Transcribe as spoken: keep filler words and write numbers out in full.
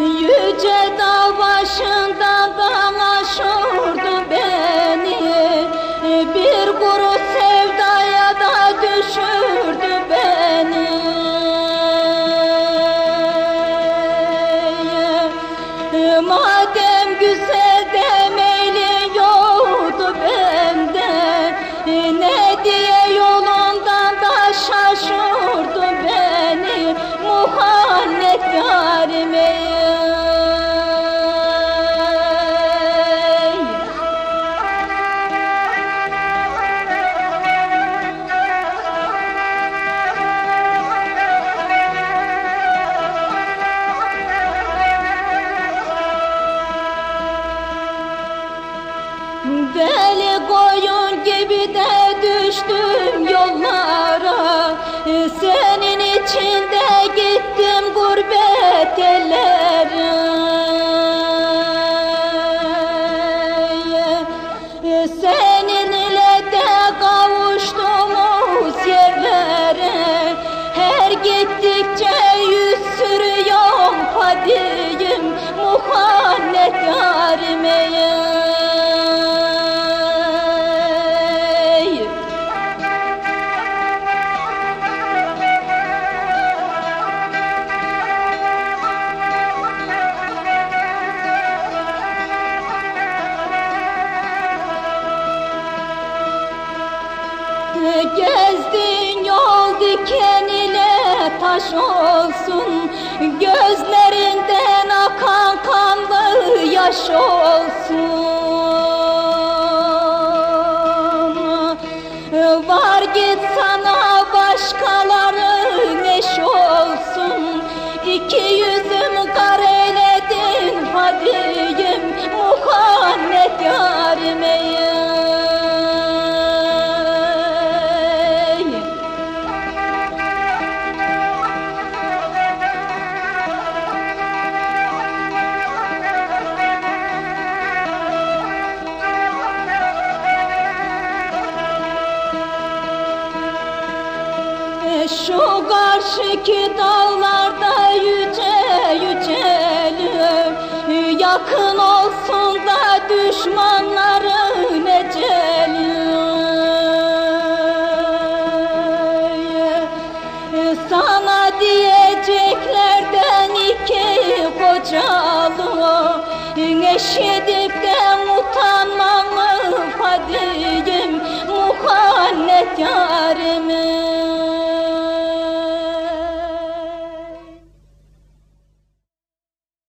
Yüce dağ başından aşırdı beni, bir kuru sevdaya da düşürdü beni. Madem güzel demeyle yoktu bende, ne diye yolundan da şaşırdı beni muhannet yarime. Deli koyun gibi de düştüm yollara, senin içinde gittim gurbet ellere. Seninle de kavuştuğumuz yerlere, her gittikçe yüz sürüyorum padiyim muhannet yarime. Gezdin yol diken ile taş olsun, gözlerinden akan kanlı yaş olsun. Var git sana başkaları neş olsun, iki yüzüm kar eyledin hadiyim muhannet yarime. Şu karşıki dağlarda yüce yücelim, yakın olsun da düşmanların eceli. Sana diyeceklerden iki kocalı, eşidip